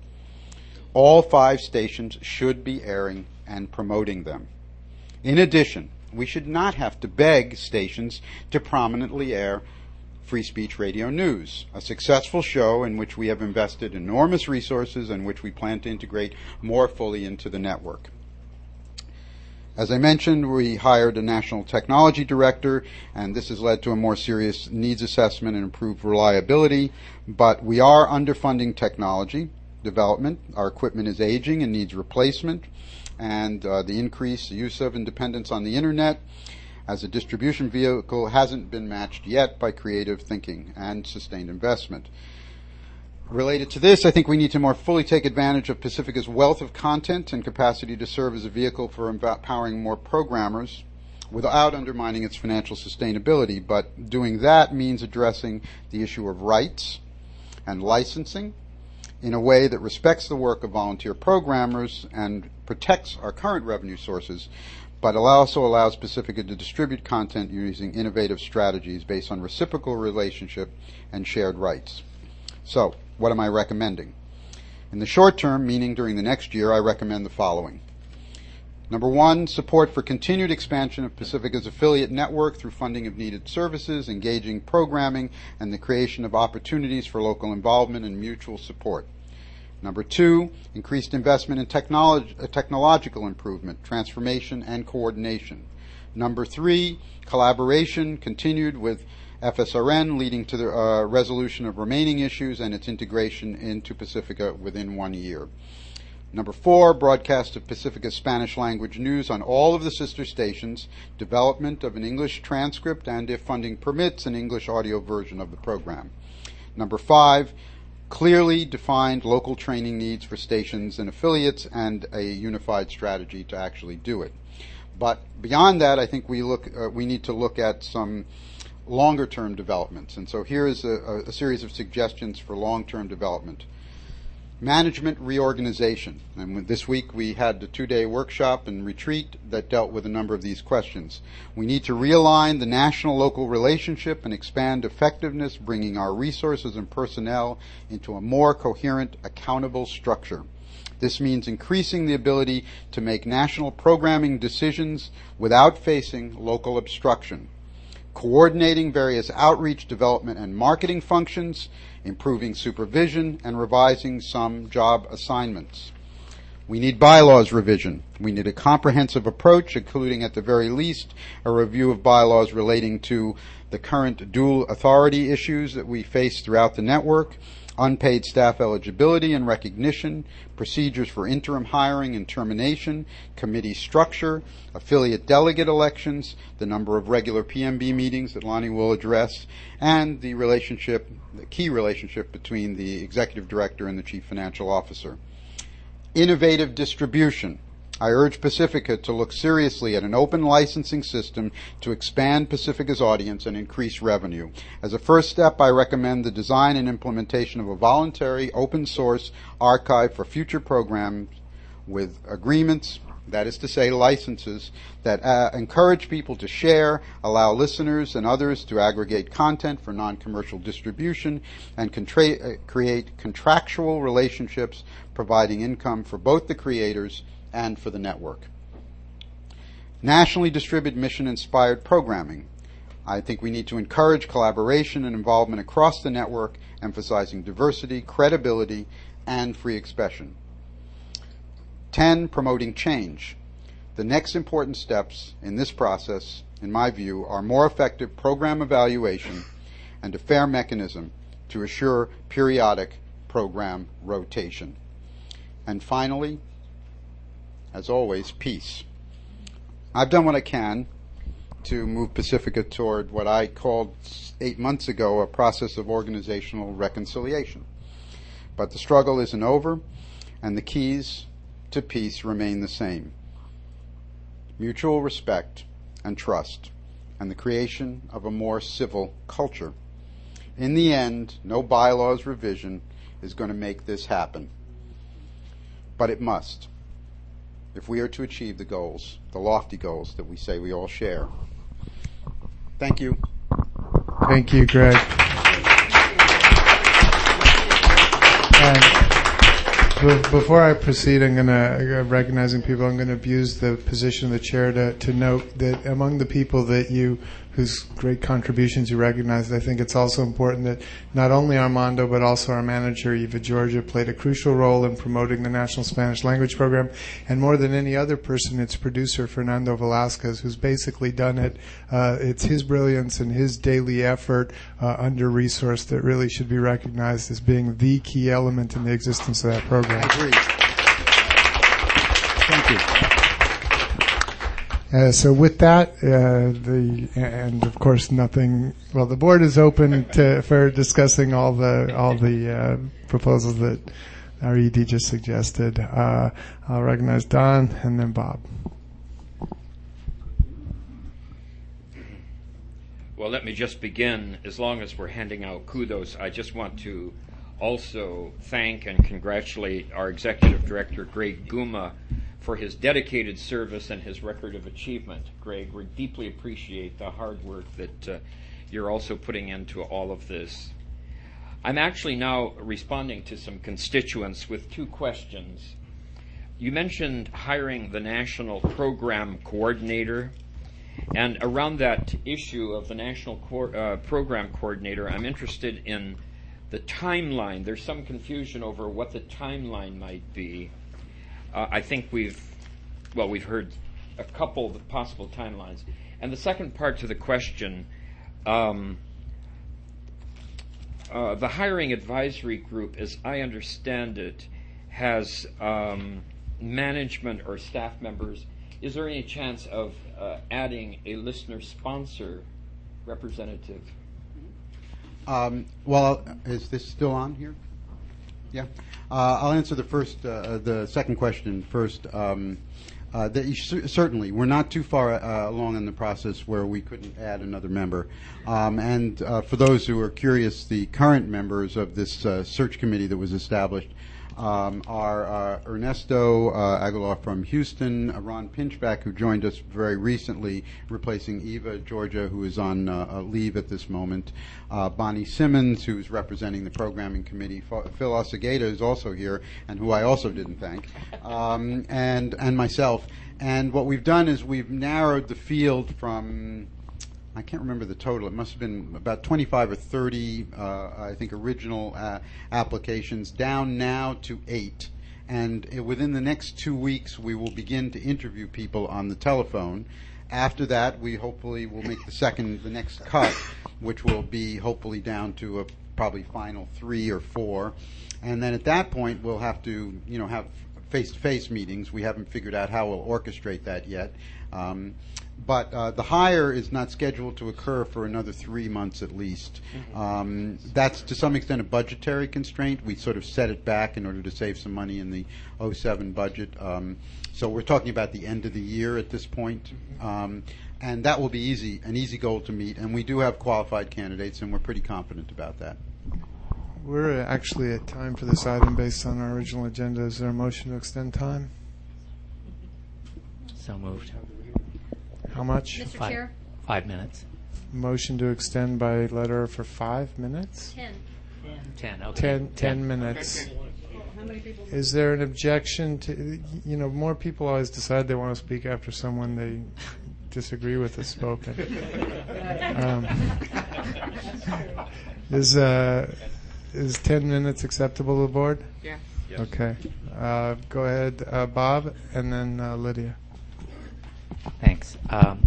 All five stations should be airing and promoting them. In addition, we should not have to beg stations to prominently air Free Speech Radio News, a successful show in which we have invested enormous resources and which we plan to integrate more fully into the network. As I mentioned, we hired a national technology director, and this has led to a more serious needs assessment and improved reliability, but we are underfunding technology development. Our equipment is aging and needs replacement, and uh, the increased use of and dependence on the internet as a distribution vehicle hasn't been matched yet by creative thinking and sustained investment. Related to this, I think we need to more fully take advantage of Pacifica's wealth of content and capacity to serve as a vehicle for empowering more programmers without undermining its financial sustainability. But doing that means addressing the issue of rights and licensing in a way that respects the work of volunteer programmers and protects our current revenue sources, but it also allows Pacifica to distribute content using innovative strategies based on reciprocal relationship and shared rights. So, what am I recommending? In the short term, meaning during the next year, I recommend the following. Number one, support for continued expansion of Pacifica's affiliate network through funding of needed services, engaging programming, and the creation of opportunities for local involvement and mutual support. Number two, increased investment in technology, uh, technological improvement, transformation, and coordination. Number three, collaboration continued with F S R N, leading to the uh, resolution of remaining issues and its integration into Pacifica within one year. Number four, broadcast of Pacifica's Spanish language news on all of the sister stations, development of an English transcript, and if funding permits, an English audio version of the program. Number five, clearly defined local training needs for stations and affiliates and a unified strategy to actually do it. But beyond that, I think we look uh, we need to look at some longer-term developments. And so here is a, a series of suggestions for long-term development. Management reorganization. And this week we had a two-day workshop and retreat that dealt with a number of these questions. We need to realign the national-local relationship and expand effectiveness, bringing our resources and personnel into a more coherent, accountable structure. This means increasing the ability to make national programming decisions without facing local obstruction. Coordinating various outreach, development, and marketing functions, improving supervision, and revising some job assignments. We need bylaws revision. We need a comprehensive approach, including at the very least a review of bylaws relating to the current dual authority issues that we face throughout the network, unpaid staff eligibility and recognition, procedures for interim hiring and termination, committee structure, affiliate delegate elections, the number of regular P M B meetings that Lonnie will address, and the relationship, the key relationship between the executive director and the chief financial officer. Innovative distribution. I urge Pacifica to look seriously at an open licensing system to expand Pacifica's audience and increase revenue. As a first step, I recommend the design and implementation of a voluntary open source archive for future programs with agreements, that is to say licenses, that uh, encourage people to share, allow listeners and others to aggregate content for non-commercial distribution, and contra- uh, create contractual relationships providing income for both the creators and for the network. Nationally distributed mission-inspired programming. I think we need to encourage collaboration and involvement across the network, emphasizing diversity, credibility, and free expression. ten. Promoting change. The next important steps in this process, in my view, are more effective program evaluation and a fair mechanism to assure periodic program rotation. And finally, as always, peace. I've done what I can to move Pacifica toward what I called eight months ago a process of organizational reconciliation. But the struggle isn't over, and the keys to peace remain the same. Mutual respect and trust, and the creation of a more civil culture. In the end, no bylaws revision is going to make this happen. But it must, if we are to achieve the goals, the lofty goals that we say we all share. Thank you. Thank you, Greg. And be- before I proceed, I'm going to, uh, recognizing people, I'm going to abuse the position of the chair to, to note that among the people that you, whose great contributions you recognized, I think it's also important that not only Armando, but also our manager, Eva Georgia, played a crucial role in promoting the National Spanish Language Program, and more than any other person, its producer, Fernando Velasquez, who's basically done it. Uh, it's his brilliance and his daily effort uh, under-resourced that really should be recognized as being the key element in the existence of that program. I agree. Thank you. Uh, so with that, uh, the and of course nothing. Well, the board is open to, for discussing all the all the uh, proposals that our E D just suggested. Uh, I'll recognize Don and then Bob. Well, let me just begin. As long as we're handing out kudos, I just want to also thank and congratulate our executive director, Greg Guma, for his dedicated service and his record of achievement. Greg, we deeply appreciate the hard work that uh, you're also putting into all of this. I'm actually now responding to some constituents with two questions. You mentioned hiring the national program coordinator, and around that issue of the national co- uh, program coordinator, I'm interested in the timeline. There's some confusion over what the timeline might be. Uh, I think we've, well, we've heard a couple of possible timelines. And the second part to the question, um, uh, the hiring advisory group, as I understand it, has um, management or staff members. Is there any chance of uh, adding a listener sponsor representative? Um, well, is this still on here? Yeah. Uh, I'll answer the first, uh, the second question first. Um, uh, the, certainly, we're not too far uh, along in the process where we couldn't add another member. Um, and uh, for those who are curious, the current members of this uh, search committee that was established Um, are uh, Ernesto uh, Aguilar from Houston, uh, Ron Pinchback, who joined us very recently, replacing Eva Georgia, who is on uh, uh, leave at this moment, uh, Bonnie Simmons, who's representing the programming committee, Phil Osageda is also here, and who I also didn't thank, um, and and myself. And what we've done is we've narrowed the field from, I can't remember the total. It must have been about twenty-five or thirty, uh, I think, original uh, applications, down now to eight. And uh, within the next two weeks, we will begin to interview people on the telephone. After that, we hopefully will make the second, the next cut, which will be hopefully down to a probably final three or four. And then at that point, we'll have to, you know, have face-to-face meetings. We haven't figured out how we'll orchestrate that yet. Um, But uh, the hire is not scheduled to occur for another three months at least. Um, that's to some extent a budgetary constraint. We sort of set it back in order to save some money in the oh seven budget. Um, so we're talking about the end of the year at this point. Um, and that will be easy, an easy goal to meet. And we do have qualified candidates, and we're pretty confident about that. We're actually at time for this item based on our original agenda. Is there a motion to extend time? So moved. How much? Mister Five, Chair? five minutes. Motion to extend by letter for five minutes? Ten. Ten, okay. Ten, ten minutes. How many people? Is there an objection to, you know, more people always decide they want to speak after someone they disagree with has spoken. Um, is, uh, is ten minutes acceptable to the board? Yes. Yes. Okay. Uh, go ahead, uh, Bob, and then uh, Lydia. Thanks. Um,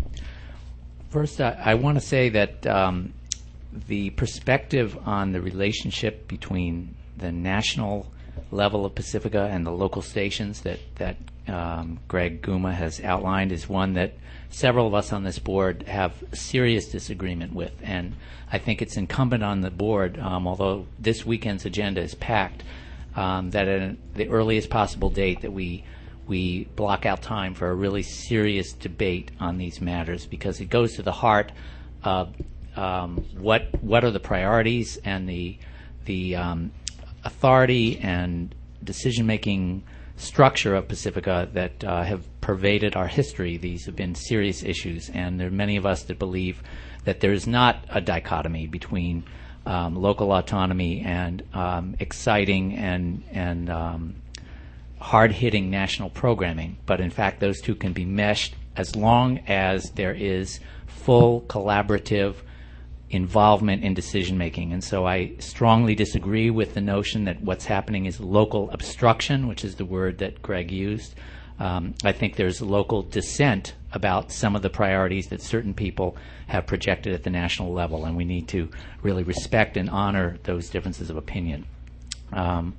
first, I, I want to say that um, the perspective on the relationship between the national level of Pacifica and the local stations that, that um, Greg Guma has outlined is one that several of us on this board have serious disagreement with. And I think it's incumbent on the board, um, although this weekend's agenda is packed, um, that at the earliest possible date that we we block out time for a really serious debate on these matters, because it goes to the heart of um, what what are the priorities and the the um, authority and decision-making structure of Pacifica that uh, have pervaded our history. These have been serious issues, and there are many of us that believe that there is not a dichotomy between um, local autonomy and um, exciting and and um, hard-hitting national programming, but in fact those two can be meshed as long as there is full collaborative involvement in decision-making. And so I strongly disagree with the notion that what's happening is local obstruction, which is the word that Greg used. Um, I think there's local dissent about some of the priorities that certain people have projected at the national level, and we need to really respect and honor those differences of opinion. Um,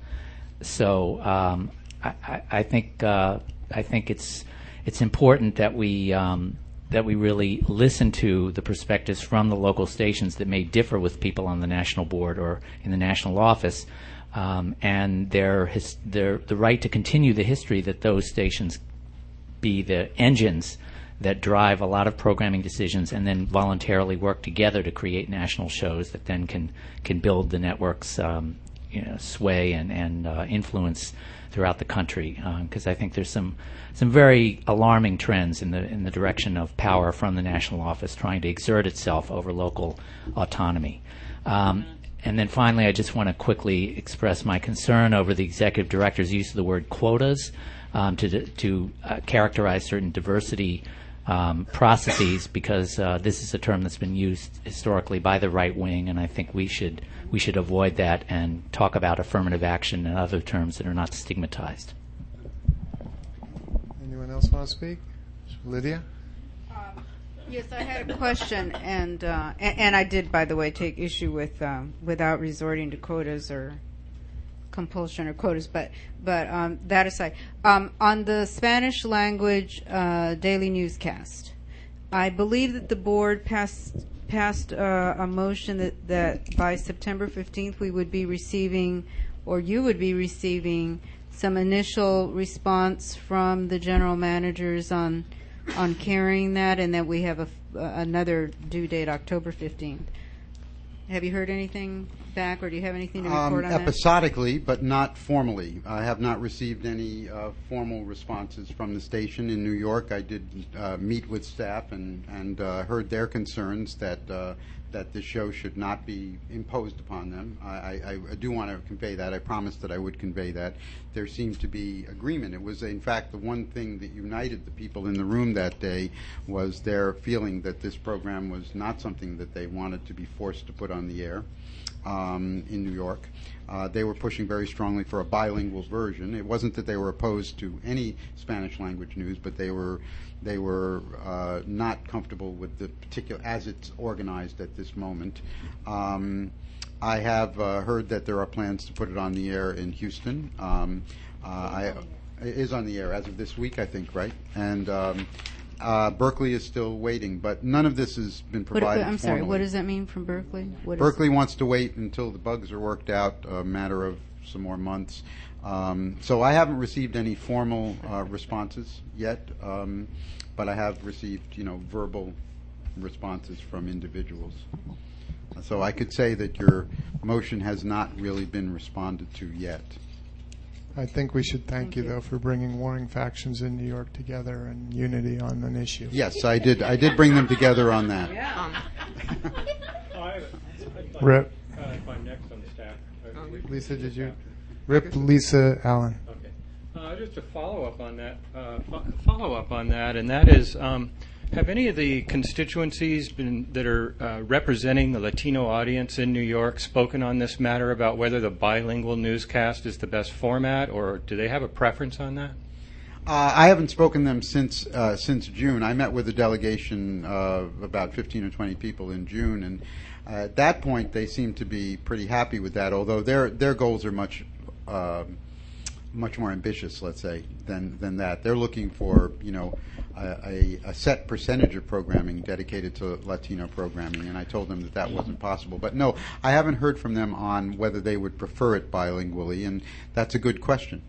so um, I, I think uh, I think it's it's important that we um, that we really listen to the perspectives from the local stations that may differ with people on the national board or in the national office, um, and their his, their the right to continue the history that those stations be the engines that drive a lot of programming decisions, and then voluntarily work together to create national shows that then can can build the network's um, you know, sway and and uh, influence throughout the country, because uh, I think there's some some very alarming trends in the in the direction of power from the national office trying to exert itself over local autonomy. Um, and then finally, I just want to quickly express my concern over the executive director's use of the word quotas um, to to uh, characterize certain diversity um, processes, because uh, this is a term that's been used historically by the right wing, and I think we should we should avoid that and talk about affirmative action and other terms that are not stigmatized. Anyone else want to speak? Lydia? Um, yes, I had a question, and, uh, and and I did, by the way, take issue with um, without resorting to quotas or compulsion or quotas, but but um, that aside, um, on the Spanish language uh, daily newscast, I believe that the board passed passed uh, a motion that that by September fifteenth we would be receiving, or you would be receiving, some initial response from the general managers on on carrying that, and that we have a, uh, another due date, October fifteenth. Have you heard anything back, or do you have anything to report Um, on that? episodically, but not formally. I have not received any uh, formal responses from the station in New York. I did uh, meet with staff and, and uh, heard their concerns that uh, that the show should not be imposed upon them. I, I, I do want to convey that. I promised that I would convey that. There seemed to be agreement. It was, in fact, the one thing that united the people in the room that day was their feeling that this program was not something that they wanted to be forced to put on the air. Um, in New York. Uh, they were pushing very strongly for a bilingual version. It wasn't that they were opposed to any Spanish language news, but they were they were uh, not comfortable with the particular as it's organized at this moment. Um, I have uh, heard that there are plans to put it on the air in Houston. Um, uh, I, it is on the air as of this week, I think, right? And um, Uh, Berkeley is still waiting, but none of this has been What- provided I'm sorry, formally. what does that mean from Berkeley? What is- Berkeley wants to wait until the bugs are worked out, a matter of some more months. Um, so I haven't received any formal uh, responses yet, um, but I have received, you know, verbal responses from individuals. So I could say that your motion has not really been responded to yet. I think we should thank you, though, for bringing warring factions in New York together and unity on an issue. Yes, I did. I did bring them together on that. Rip. Uh, if I'm next on the staff. Uh, Lisa, did you? Rip, Lisa, Allen. Okay. Uh, just to follow up on that, uh, fo- follow up on that, and that is, um, have any of the constituencies been that are uh, representing the Latino audience in New York spoken on this matter about whether the bilingual newscast is the best format, or do they have a preference on that? Uh, I haven't spoken to them since uh, since June. I met with a delegation of about fifteen or twenty people in June, and uh, at that point they seemed to be pretty happy with that. Although their their goals are much uh, much more ambitious, let's say, than than that. They're looking for you know a, a, a set percentage of programming dedicated to Latino programming, and I told them that that wasn't possible. But no, I haven't heard from them on whether they would prefer it bilingually, and that's a good question.